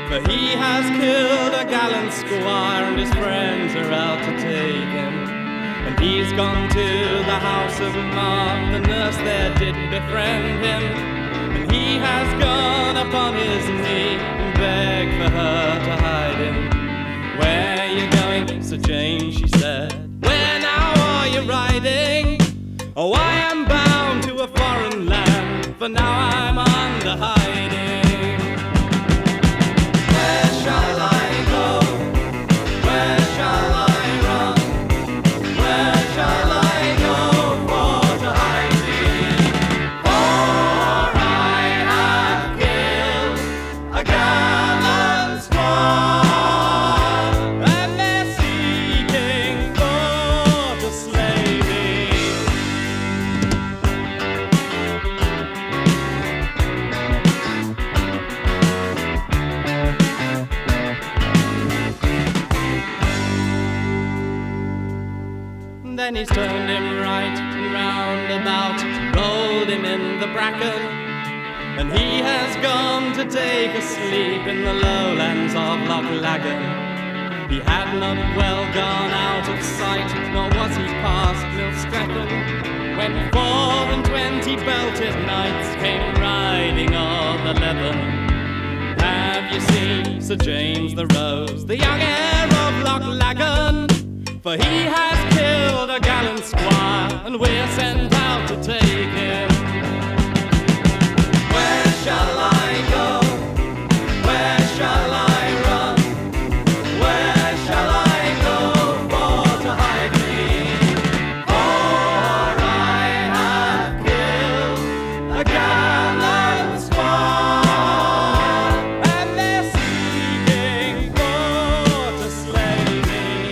For he has killed a gallant squire, and his friends are out to take him. And he's gone to the house of Mark, the nurse there did befriend him. And he has gone upon his knee and begged for her to hide him. Where you going, Sir James, she said. Where now are you riding? Oh, I am bound to a foreign land, for now I'm under hiding. Where shall I go? Where shall I run? Where shall I go for to hide me? For I have killed a gallant squire, and they're seeking for to slay me. Then he's turned him right and round about, rolled him in the bracken, and he has gone to take a sleep in the lowlands of Loch Laggan. He had not well gone out of sight, nor was he past Millstrecken, when 24 belted knights came riding of the Leven. Have you seen Sir James the Rose, the young heir of Loch Laggan? For he has killed a gallant squire, and we're sent out to take him. Where shall I go? Where shall I run? Where shall I go for to hide me? For I have killed a gallant squire, and they're seeking for to slay me.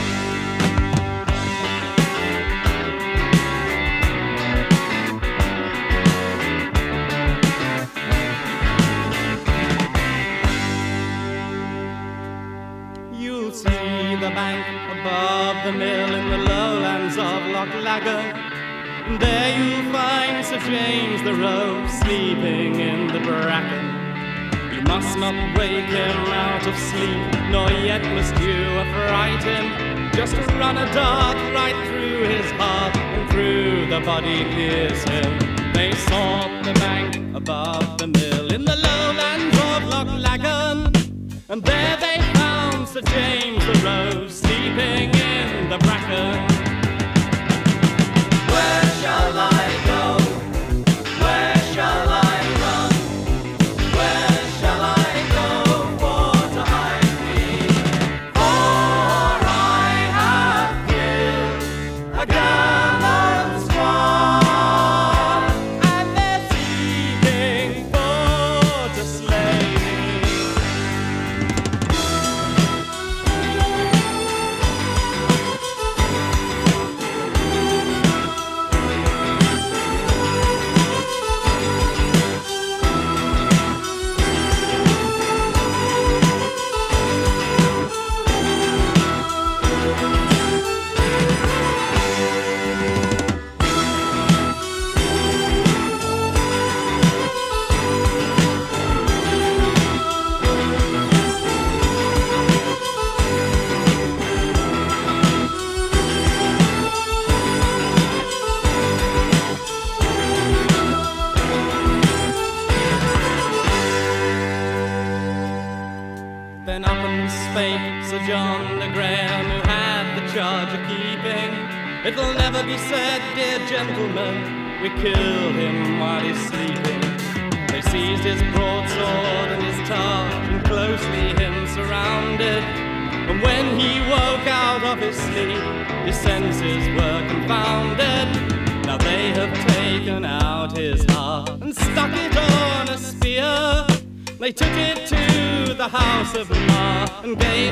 You'll see the bank above the mill in the lowlands of Loch Laggan. There you'll find Sir James the Rose sleeping in the bracken. You must not wake him out of sleep, nor yet must you affright him. Just run a dart right through his heart, and through the body pierce him. They sought the bank above the mill in the lowlands of Loch Laggan, and there they found Sir James the Rose sleeping in the bracken. Where shall I go? Where shall I run? Where shall I go for to hide me? For I have killed a gallant squire, and they're seeking for to slay me. Then up and spake Sir John de Graham, who had the charge of keeping. It'll never be said, dear gentlemen, we killed him while he's sleeping. They seized his broadsword and his targe, and closely him surrounded. And when he woke out of his sleep, his senses were confounded. Now they have taken out his heart and stuck it on a spear. They took it to the house of Mar and gave